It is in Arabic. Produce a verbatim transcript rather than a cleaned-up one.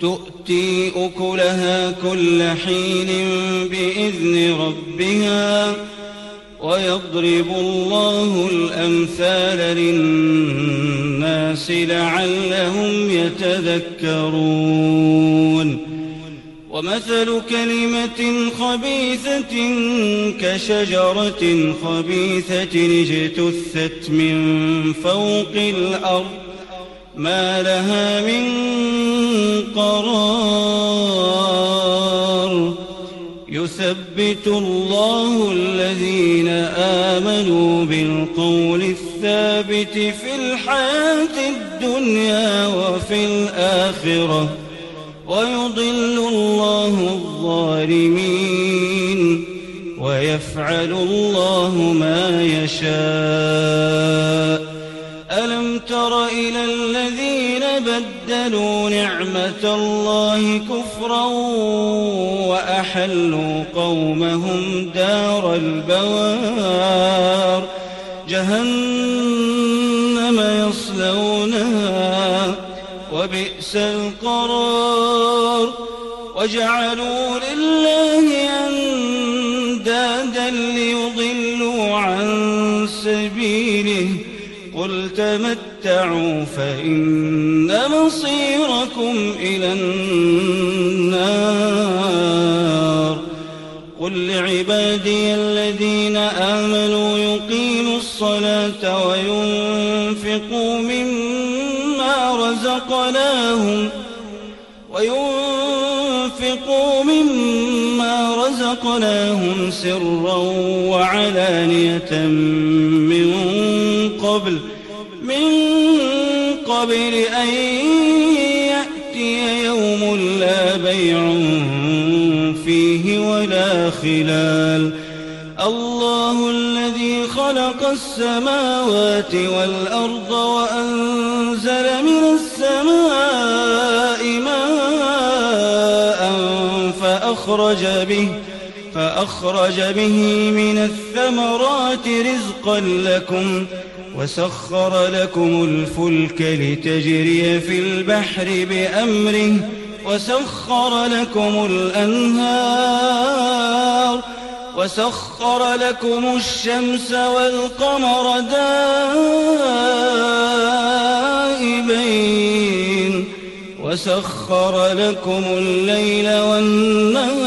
تؤتي أكلها كل حين بإذن ربها ويضرب الله الأمثال للناس لعلهم يتذكرون ومثل كلمة خبيثة كشجرة خبيثة اجتثت من فوق الأرض ما لها من قرار يثبت الله الذين آمنوا بالقول الثابت في الحياة الدنيا وفي الآخرة ويضل الله الظالمين ويفعل الله ما يشاء. ألم تر إلى الذين بدلوا نعمة الله كفرا وأحلوا قومهم دار البوار جهنم يصلونها وبئس القرار وجعلوا لله أندادا ليضلوا عن سبيله قل تمتعوا فإن مصيركم إلى النار قل لعبادي الذين آمنوا يقيموا الصلاة وينفقوا مما رزقناهم وينفقوا مما رزقناهم سرا وعلانية من قبل من قبل أن يأتي يوم لا بيع فيه ولا خلال الله الذي خلق السماوات والأرض وأنزل من السماء ماء فأخرج به فأخرج به من الثمرات رزقا لكم وسخر لكم الفلك لتجري في البحر بأمره وسخر لكم الأنهار وسخر لكم الشمس والقمر دائبين وسخر لكم الليل والنهار